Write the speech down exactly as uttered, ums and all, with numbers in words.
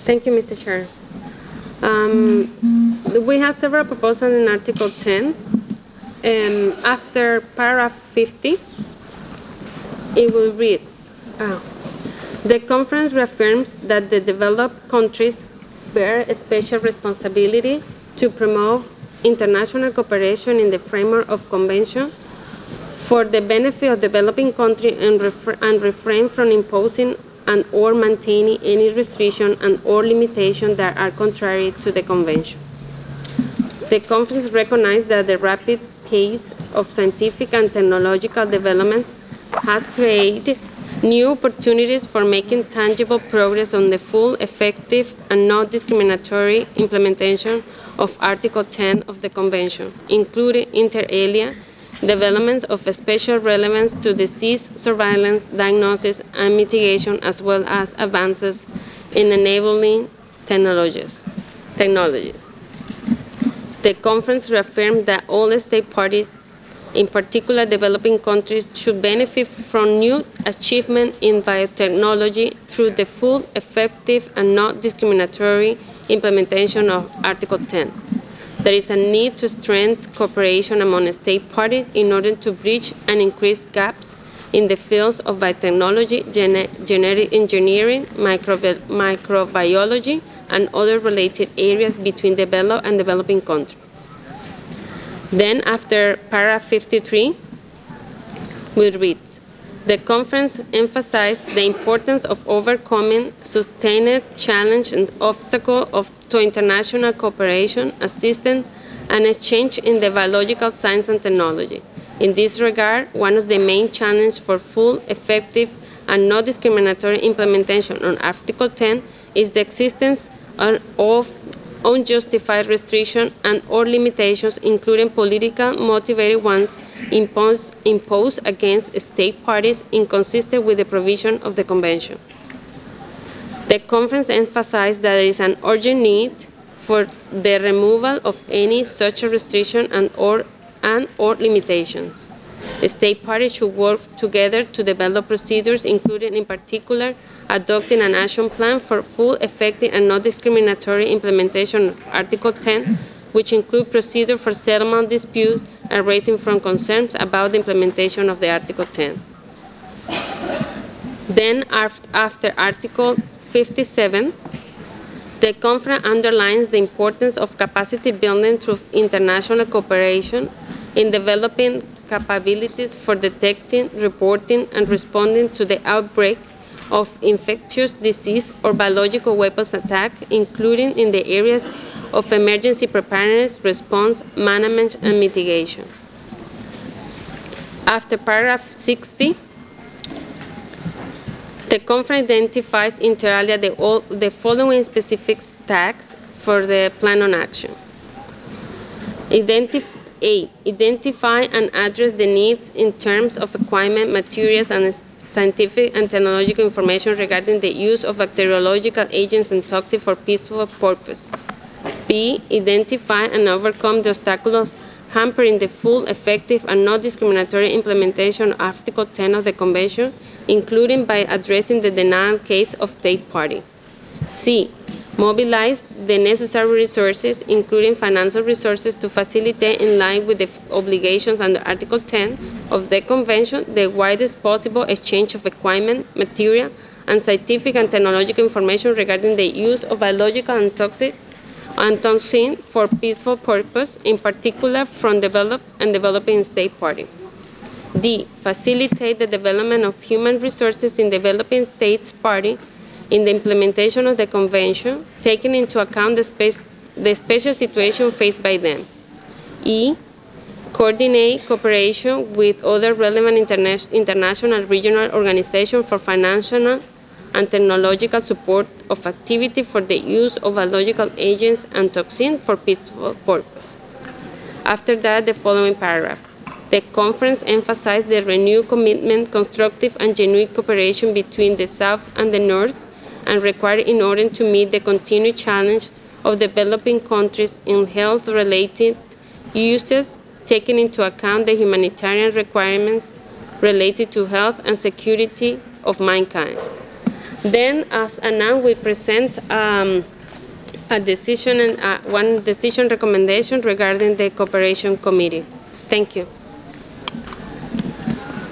Thank you, Mister Chair. Um, we have several proposals in Article ten. Um, after paragraph fifty, it will read, uh, the conference reaffirms that the developed countries bear a special responsibility to promote international cooperation in the framework of convention for the benefit of developing countries and, refra- and refrain from imposing and or maintaining any restriction and or limitation that are contrary to the convention. The conference recognized that the rapid pace of scientific and technological developments has created new opportunities for making tangible progress on the full, effective, and non-discriminatory implementation of Article ten of the Convention, including inter alia developments of special relevance to disease surveillance, diagnosis, and mitigation, as well as advances in enabling technologies. technologies. The conference reaffirmed that all state parties, in particular developing countries, should benefit from new achievements in biotechnology through the full, effective, and non-discriminatory implementation of Article ten. There is a need to strengthen cooperation among state parties in order to bridge and increase gaps in the fields of biotechnology, gene- genetic engineering, microbi- microbiology, and other related areas between developed and developing countries. Then, after paragraph fifty-three, we read, the conference emphasized the importance of overcoming sustained challenge and obstacle of, to international cooperation, assistance, and exchange in the biological science and technology. In this regard, one of the main challenges for full, effective, and non-discriminatory implementation on Article ten is the existence of unjustified restrictions and or limitations, including political motivated ones, imposed, imposed against state parties inconsistent with the provision of the Convention. The conference emphasized that there is an urgent need for the removal of any such restriction and or, and or limitations. State parties should work together to develop procedures, including in particular adopting an action plan for full, effective, and non-discriminatory implementation of Article ten, which include procedures for settlement disputes arising from concerns about the implementation of the Article ten. Then, after Article fifty-seven, the conference underlines the importance of capacity building through international cooperation in developing capabilities for detecting, reporting, and responding to the outbreaks of infectious disease or biological weapons attack, including in the areas of emergency preparedness, response, management, and mitigation. After paragraph sixty, the conference identifies inter alia the, all, the following specific tasks for the plan on action. Identif- A. Identify and address the needs in terms of equipment, materials, and scientific and technological information regarding the use of bacteriological agents and toxins for peaceful purpose. B. Identify and overcome the obstacles hampering the full, effective, and non-discriminatory implementation of Article ten of the Convention, including by addressing the denial case of state party. C. Mobilize the necessary resources, including financial resources, to facilitate, in line with the obligations under Article ten of the Convention, the widest possible exchange of equipment, material, and scientific and technological information regarding the use of biological and toxic and toxin for peaceful purpose, in particular from developed and developing state parties. D. Facilitate the development of human resources in developing states party in the implementation of the Convention, taking into account the, space, the special situation faced by them. E. Coordinate cooperation with other relevant interna- international and regional organizations for financial and technological support of activity for the use of biological agents and toxins for peaceful purpose. After that, the following paragraph. The conference emphasized the renewed commitment, constructive and genuine cooperation between the South and the North, and required in order to meet the continued challenge of developing countries in health-related uses, taking into account the humanitarian requirements related to health and security of mankind. Then, as announced, we present um, a decision and uh, one decision recommendation regarding the cooperation committee. Thank you.